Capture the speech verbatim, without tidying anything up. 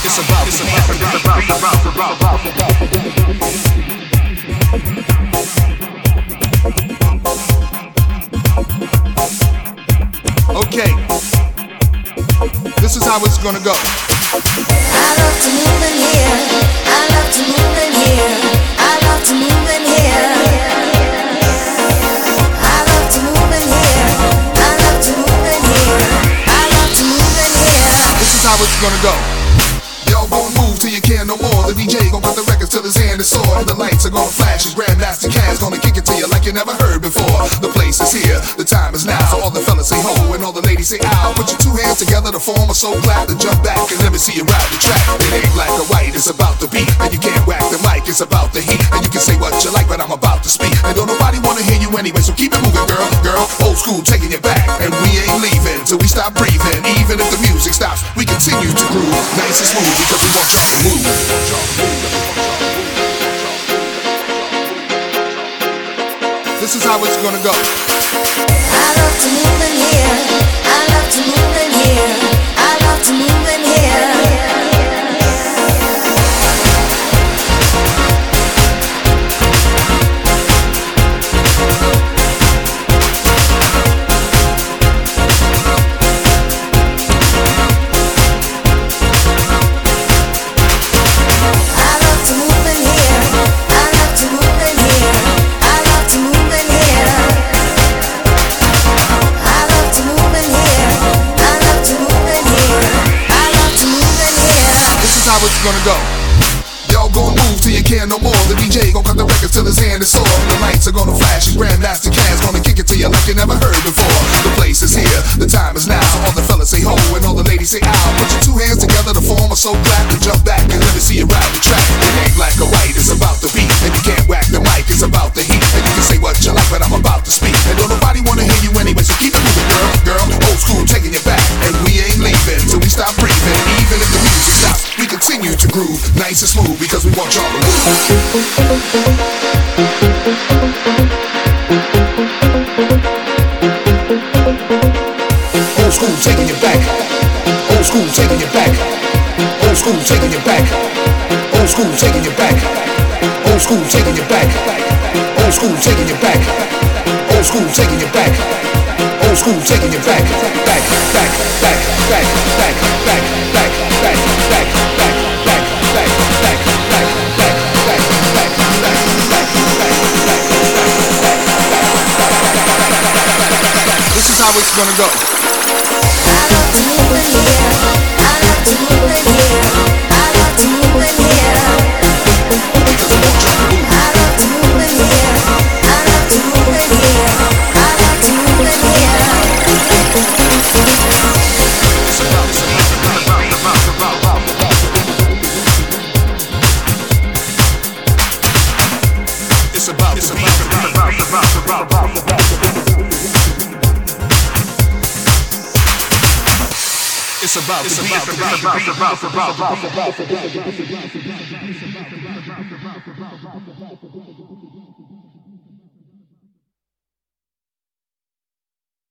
It's about, it's about, it's about, it's about, it's about, it's about. Okay, this is how it's gonna go. I love to move in here. I love to move in here. I love to move in here. I love to move in here. I love to move in here. I love to move in here. This is how it's gonna go. Y'all gon' move till you can't no more. The D J gon' cut the records till his hand is sore. And the lights are gonna flash. His Grandmaster Caz gonna kick it to you like you never heard before. The place is here, the time is now. So all the fellas say ho and all the ladies say ow. Put your two hands together to form a soul clap. Then jump back and let me see you ride the track. It ain't black or white, it's about the beat. And you can't whack the mic, it's about the heat. And you can say what you like, but I'm about to speak. And don't nobody wanna hear you anyway, so keep it moving, girl, girl. Old school taking you back. And we ain't leaving till we stop breathing. Even if the music stops, we continue to groove. Nice and smooth because we want y'all to move. This is how it's gonna go. I love to move in here. I love to move in here. I love to move in here. It's gonna go. Y'all gon' move till you can't no more. The D J gon' cut the records till his hand is sore. The lights are gonna flash and Grandmaster Caz gonna kick it to you like you never heard before. The place is here, the time is now. So all the fellas say ho and all the ladies say ow. Put your two hands together to form a soul clap. And jump back and let me see you ride the track. It ain't black or white, it's about the beat. And you can't whack the mic, it's about the heat. And you can say what you like, but I'm about to speak. And don't nobody wanna hear you anyway, so keep it moving, girl, girl. Old school taking you back. And we ain't leaving till we stop breathing. Even if the music stops, we continue to groove. Nice and smooth because we want y'all to move. Old school taking you back. Old school taking you back. Old school taking you back. Old school taking you back. Old school taking you back. Old school taking you back. Old school taking you back. Old school taking you back. Back, back, back, back, back, back, back, back, back, back, back, back, back, back, back, back, back, back. This is how it's gonna go. I love to move in here. I love to move in here. I love to move in here. Because I want y'all to move. I love to move in here. I love to move in here. I love to move in here. It's about, it's about, it's about, it's about, it's about. It's about, it's about, it's about, it's about, it's about, it's about. It's about, it's about, it's about, it's about, it's about, it's about.